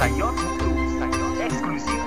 Sayyod eksklyuziv.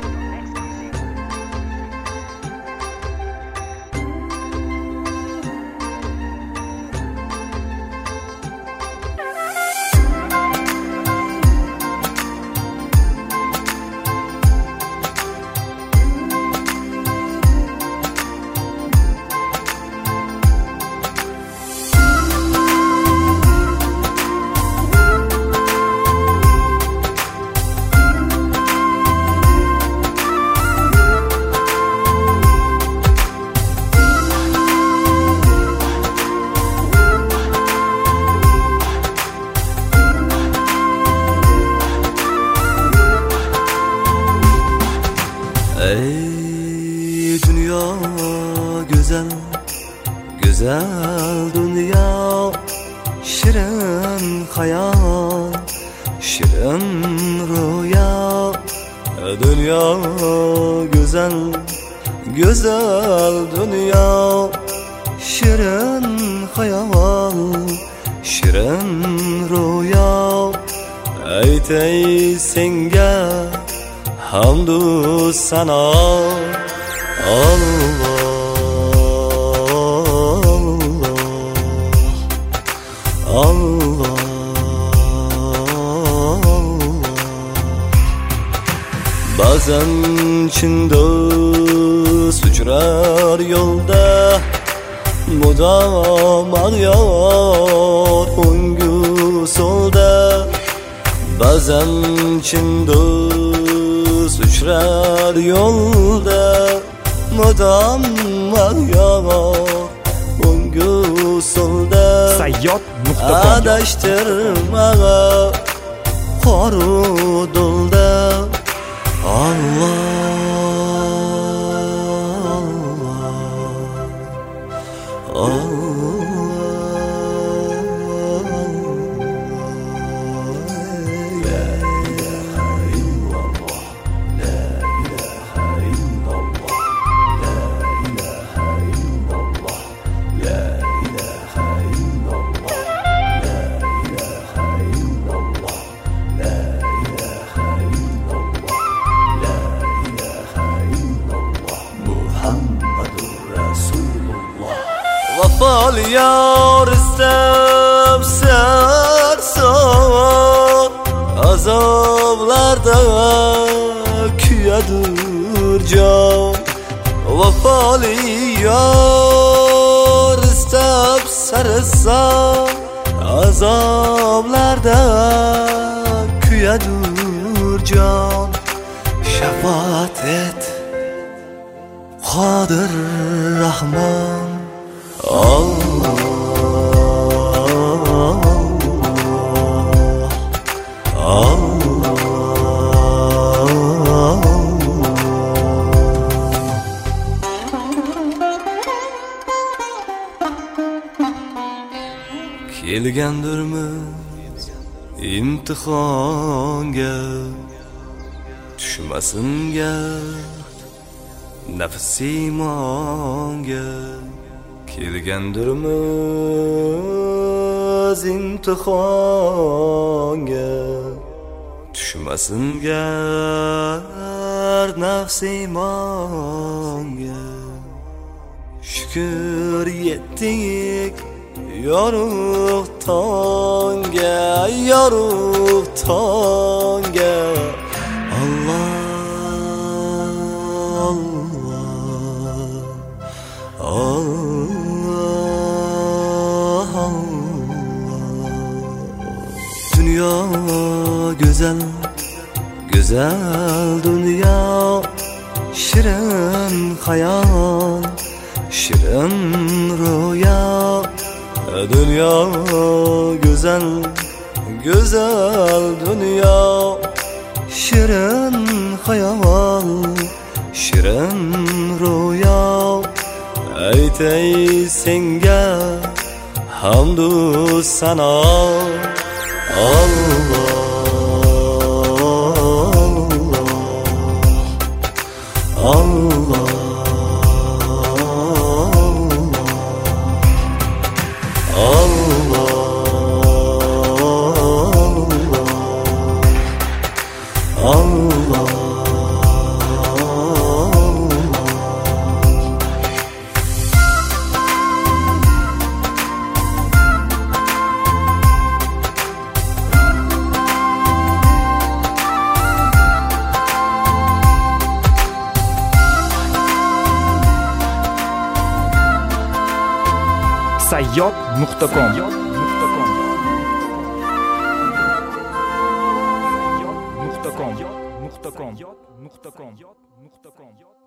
Ey dünya güzel, güzel dünya, şirin hayal, şirin rüya. Dünya güzel, güzel dünya, şirin hayal, şirin rüya. Aytay senga hamdu sana Allah, Allah, Allah. Bazen çindoz uçrar yolda, mudam ağrıyor öngu solda. Bazen çindoz uçrar yolda, mudam ağrıyor öngu solda. Sayyod.com Adashtirmağa qorudulda. Allah, Allah, Allah. Vafal yar istab sarson, azoblarda kuyadur jon. Vafal yar istab sarson, azoblarda kuyadur jon. Shafaat et Qodir Rahman. Allah, Allah, kelgandirmiz imtihonga, tushmasin gard nafs imonga. Kelgandirmiz imtihonga, tushmasin gard nafs imonga. Shukr yetdik yorug' tongga, yorug' tongga. Allah, Allah, Allah. Dünya güzel, güzel dünya, şirin hayal, şirin rüya. Dünya güzel, güzel dünya, şirin hayal, şirin rüya. Aytay senga hamdu sana Allah, Allah, Allah, Allah, Allah. sayyod.com